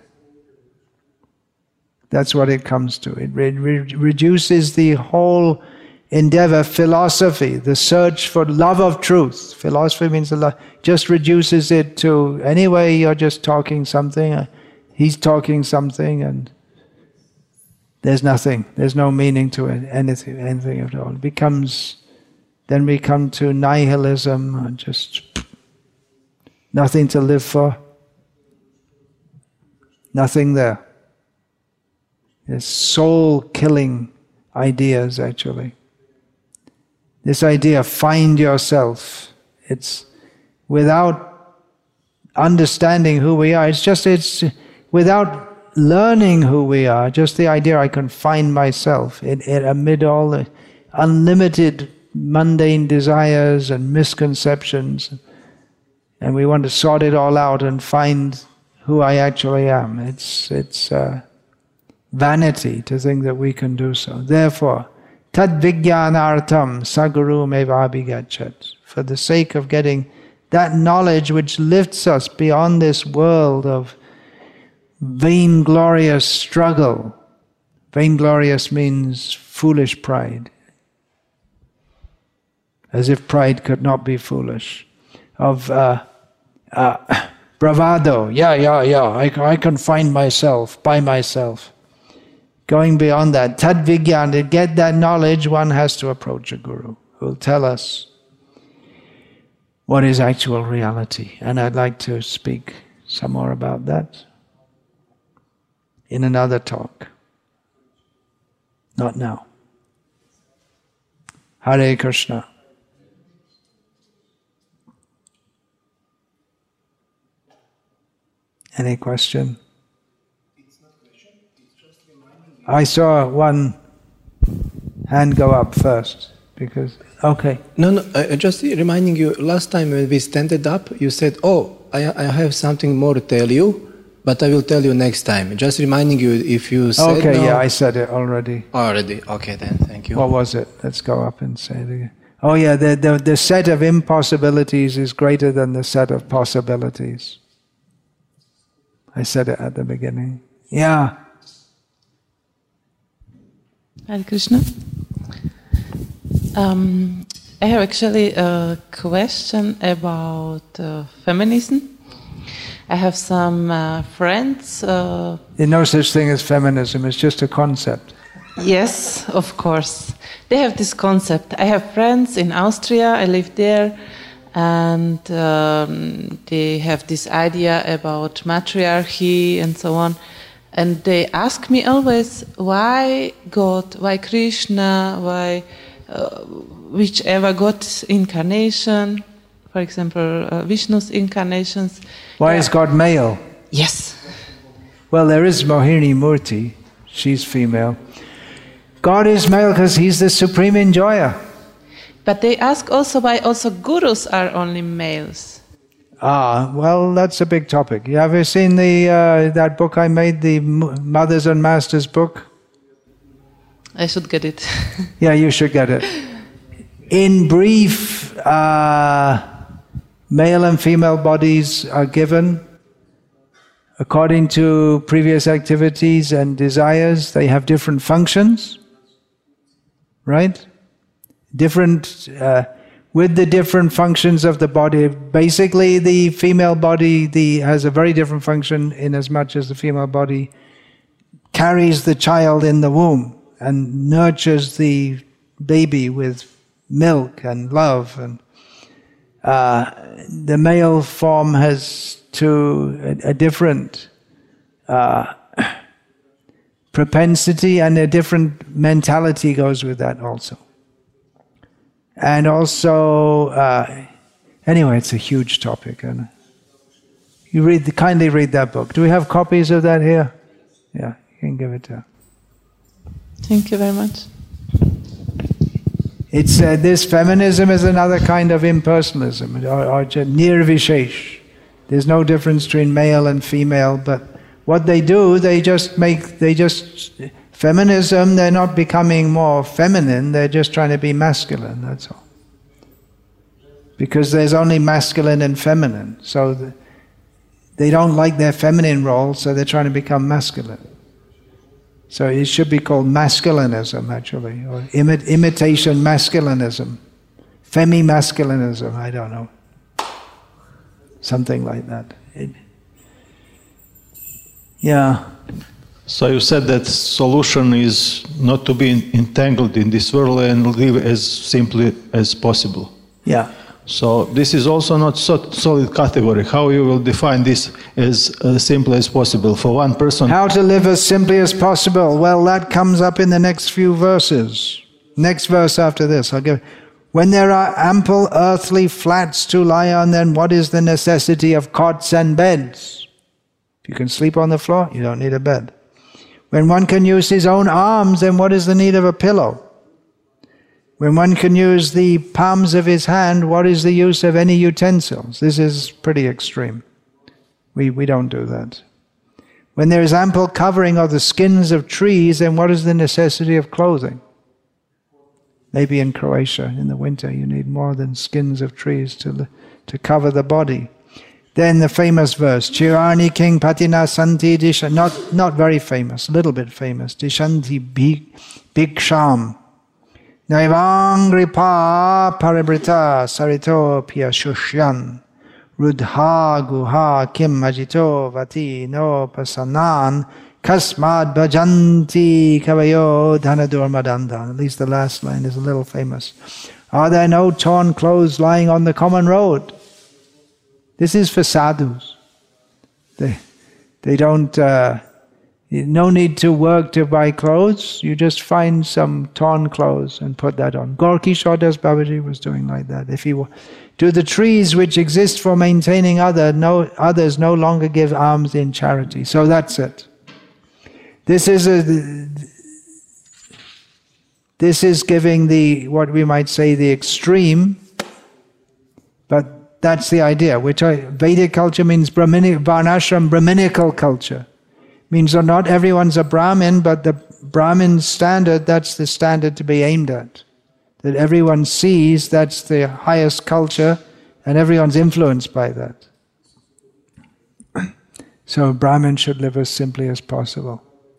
That's what it comes to. It reduces the whole endeavor, philosophy, the search for love of truth. Philosophy means the love. Just reduces it to, anyway, you're just talking something, he's talking something, and there's nothing. There's no meaning to it, anything at all. It becomes, then we come to nihilism, just nothing to live for, nothing there. It's soul-killing ideas, actually. This idea, find yourself, it's without understanding who we are. It's without learning who we are, just the idea I can find myself amid all the unlimited mundane desires and misconceptions, and we want to sort it all out and find who I actually am. It's vanity to think that we can do so. Therefore, tad vijnanartam saguru meva abhigachat. For the sake of getting that knowledge which lifts us beyond this world of vainglorious struggle. Vainglorious means foolish pride. As if pride could not be foolish. Of bravado. I can find myself by myself. Going beyond that, tad vigyan, to get that knowledge, one has to approach a guru who will tell us what is actual reality. And I'd like to speak some more about that in another talk. Not now. Hare Krishna. Any question? I saw one hand go up first, because, okay. No, just reminding you, last time when we standed up, you said, I have something more to tell you, but I will tell you next time. Just reminding you, if you said okay, no, yeah, I said it already. Already, okay then, thank you. What was it? Let's go up and say it again. Oh yeah, the set of impossibilities is greater than the set of possibilities. I said it at the beginning. Yeah. Hare Krishna. I have actually a question about feminism. I have some friends. There's no such thing as feminism, it's just a concept. Yes, of course. They have this concept. I have friends in Austria, I live there, and they have this idea about matriarchy and so on. And they ask me always, why God, why Krishna, why whichever God's incarnation, for example, Vishnu's incarnations. Why is God male? Yes. Well, there is Mohini Murti, she's female. God is male because he's the supreme enjoyer. But they ask also why also gurus are only males. Well, that's a big topic. Have you seen that book I made, the Mothers and Masters book? I should get it. Yeah, you should get it. In brief, male and female bodies are given. according to previous activities and desires, they have different functions, right? Different, with the different functions of the body. Basically, the female body has a very different function in as much as the female body carries the child in the womb and nurtures the baby with milk and love. And the male form has a different propensity, and a different mentality goes with that also. And also, anyway, it's a huge topic. And you kindly read that book. Do we have copies of that here? Yeah, you can give it to her. Thank you very much. It's this feminism is another kind of impersonalism, or nirvishesh. There's no difference between male and female, but what they do, feminism, they're not becoming more feminine, they're just trying to be masculine, that's all. Because there's only masculine and feminine, so they don't like their feminine role, so they're trying to become masculine. So it should be called masculinism, actually, or imitation masculinism, femi-masculinism, I don't know. Something like that. Yeah. So you said that solution is not to be entangled in this world and live as simply as possible. Yeah. So this is also not so solid category. How you will define this as simple as possible for one person? How to live as simply as possible? Well, that comes up in the next few verses. Next verse after this, I'll give. When there are ample earthly flats to lie on, then what is the necessity of cots and beds? If you can sleep on the floor, you don't need a bed. When one can use his own arms, then what is the need of a pillow? When one can use the palms of his hand, what is the use of any utensils? This is pretty extreme. We don't do that. When there is ample covering of the skins of trees, then what is the necessity of clothing? Maybe in Croatia, in the winter, you need more than skins of trees to cover the body. Then the famous verse, Chirani King Patina Santi Disha, not very famous, a little bit famous, Dishanti Bhiksham. Naivangripa Paribrita Sarito Pia Shushyan Rudha Guha Kim Ajito Vati No Pasanan Kasmad Bhajanti Kavayo Dhanadur Madanda. At least the last line is a little famous. Are there no torn clothes lying on the common road? This is for sadhus. They don't, no need to work to buy clothes. You just find some torn clothes and put that on. Gorkishore Das Babaji was doing like that. If you do the trees which exist for maintaining others no longer give alms in charity. So that's it. This is giving what we might say the extreme, but that's the idea. Vedic culture means Varnashram, Brahminical culture. Means that not everyone's a Brahmin, but the Brahmin standard, that's the standard to be aimed at. That everyone sees that's the highest culture, and everyone's influenced by that. So Brahmin should live as simply as possible.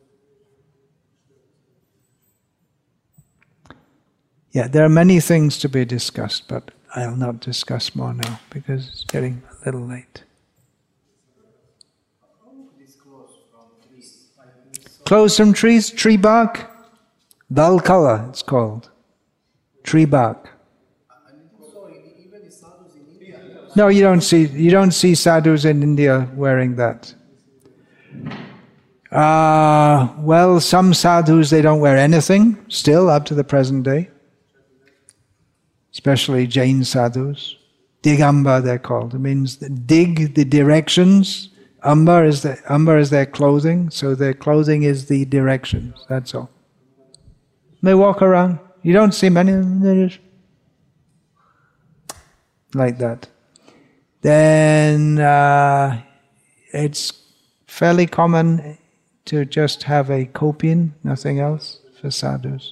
Yeah, there are many things to be discussed, but I'll not discuss more now because it's getting a little late. Clothes from trees, tree bark, Valkala it's called, tree bark. No, you don't see sadhus in India wearing that. Well, some sadhus, they don't wear anything still up to the present day. Especially Jain sadhus. Digamba they're called. It means dig, the directions. Amba is their clothing, so their clothing is the directions, that's all. They walk around. You don't see many of them, they're just like that. Then it's fairly common to just have a kopin, nothing else, for sadhus.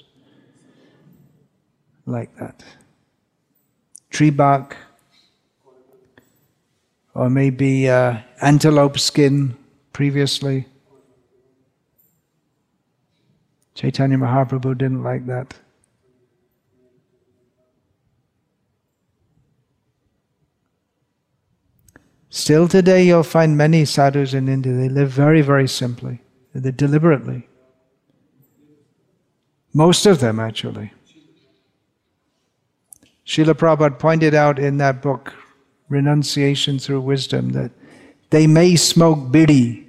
Like that. Tree bark, or maybe antelope skin previously. Chaitanya Mahaprabhu didn't like that. Still today you'll find many sadhus in India, they live very, very simply. They deliberately. Most of them actually. Srila Prabhupada pointed out in that book, Renunciation Through Wisdom, that they may smoke bidi,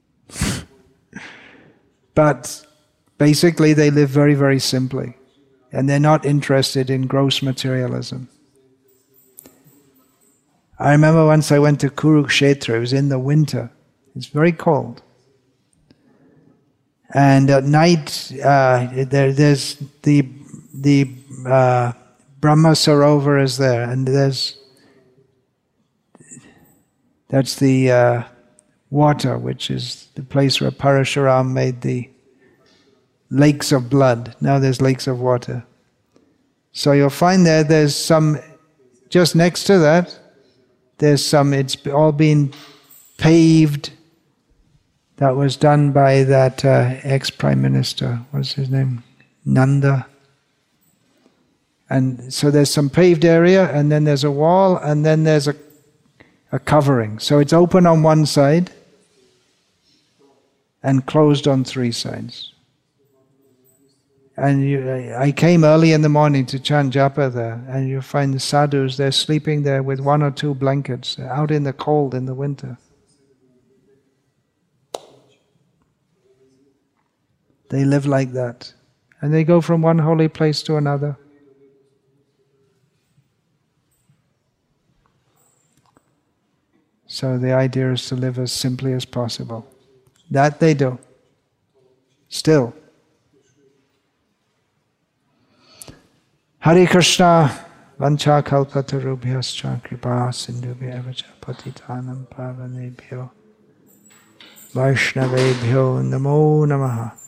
but basically they live very, very simply. And they're not interested in gross materialism. I remember once I went to Kurukshetra, it was in the winter, it's very cold. And at night, there's the Brahma Sarovar is there, and that's the water, which is the place where Parashuram made the lakes of blood. Now there's lakes of water. So you'll find there's some, just next to that, there's some, it's all been paved. That was done by that ex-prime minister, what's his name? Nanda. And so there's some paved area, and then there's a wall, and then there's a covering. So it's open on one side and closed on three sides. And I came early in the morning to chant japa there, and you find the sadhus, they're sleeping there with 1 or 2 blankets, out in the cold in the winter. They live like that. And they go from one holy place to another. So the idea is to live as simply as possible. That they do. Still. Hare Krishna, Vancha Kalpatarubhyascha Kripa Sindhubhya Vacha Patitanam Pavanebhyo Vaishnavebhyo Namo Namaha.